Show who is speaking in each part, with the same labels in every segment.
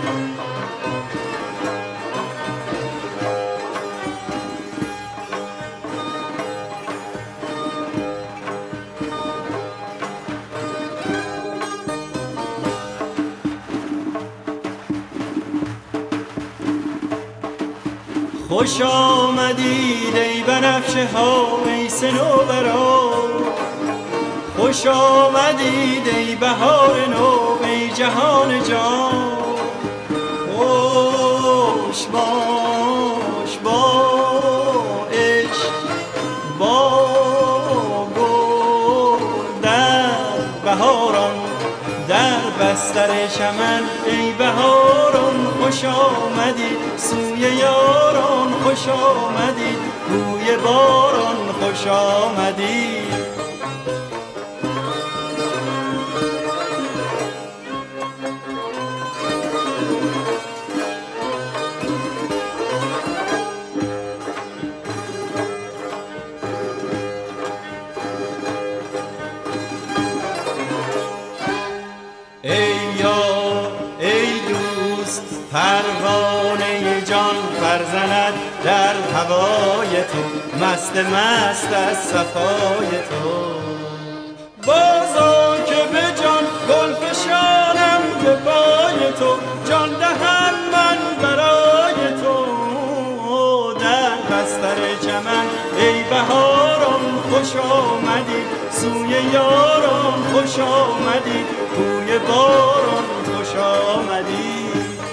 Speaker 1: خوش آمدید ای بنفشه ها ای صنوبرا، خوش آمدید ای بهار نو ای جهان جان. خوش باش با عشق با گل در بهاران، در بستر چمن ای بهاران. خوش آمدید سوی یاران، خوش آمدید بوی باران، خوش آمدید. ای یار ای دوست پروانه جان فرزند در هوای تو، مست مست از صفای تو. بازا که به جان گل فشانم به پای تو، جان دهم من برای تو. در بستر چمن ای بهاران خوش آمدید سوی یاران، خوش آمدید بوی باران، خوش آمدید.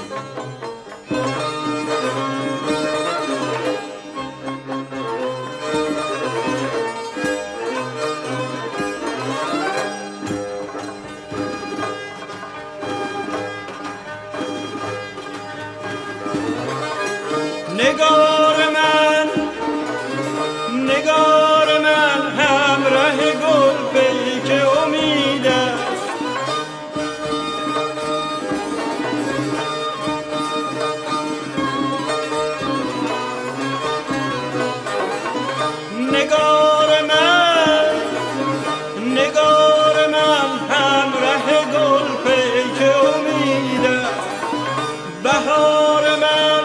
Speaker 1: نگار من نگار من همراه گل پیک امید است. نگار من نگار من همراه گل پیک امید است. بهار من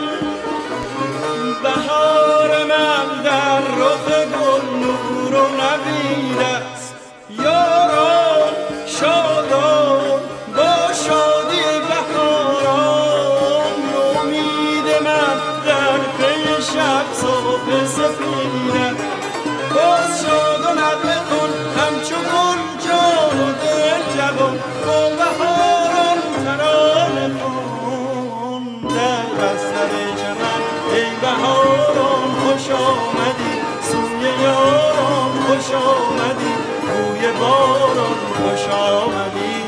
Speaker 1: بهار من در رخ گل نور و نوید است. یاران شادان با شادی بهاران، امید من در پی شب صبح سپید است. باز شاد و نغمه کن همچو گل جان و دل جوان، با بهاران ترانه کن در بستر چمن ای بهاران. خوش آمدی سوی یاران، خوش آمدی بوی باران، خوش آمدی.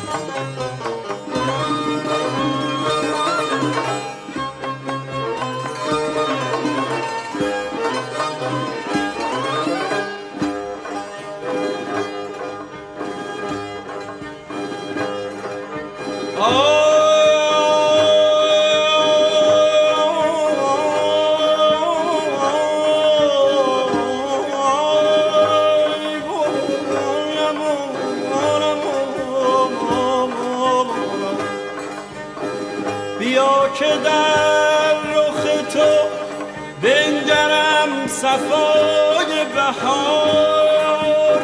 Speaker 1: بیا که در رخ تو بنگرم صفای بهار.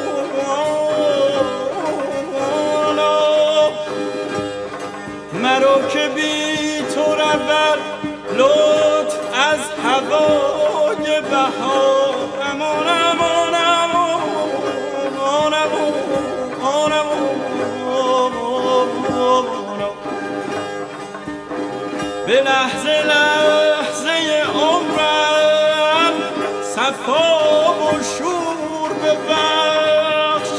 Speaker 1: مرو که بی تو رود لطف از هوای بهار. امان امان امان امان امان. به لحظه لحظه عمرم صفا و شور ببخش.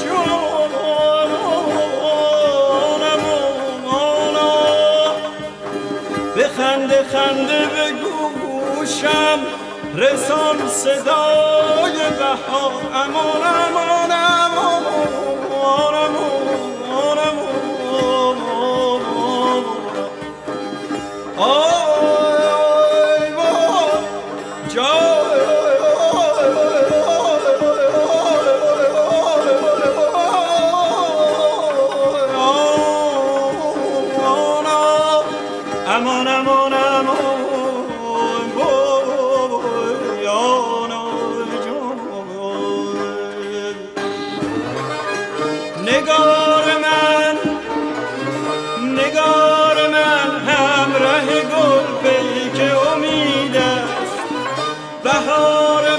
Speaker 1: به خنده خنده به گوشم رسان صدای بهار. امان امان امان امان امان. امان امان امان بایان جان. نگار من همراه گل پیک امید است. بهار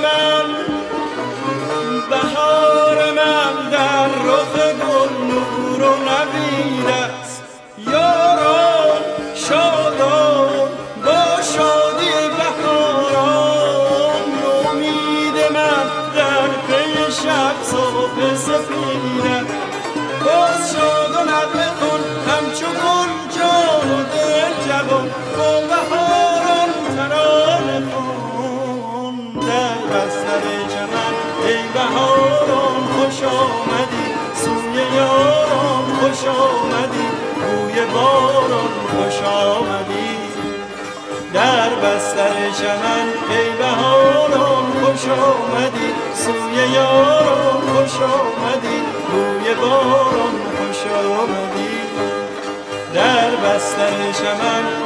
Speaker 1: من در رخ گل نور و نوید است. یاران شادان با شادی بهاران، امید من در پی شب صبح سفید است. باز شاد و نغمه کن همچو گل جان و دل جوان، با بهاران ترانه کن در بستر چمن. ای بهاران خوش آمدی سوی یاران، خوش آمدی بوی باران، خوش آمدی در بستر چمن. ای بهاران خوش آمدی سوی یاران، خوش آمدی بوی باران، خوش آمدی در بستر چمن.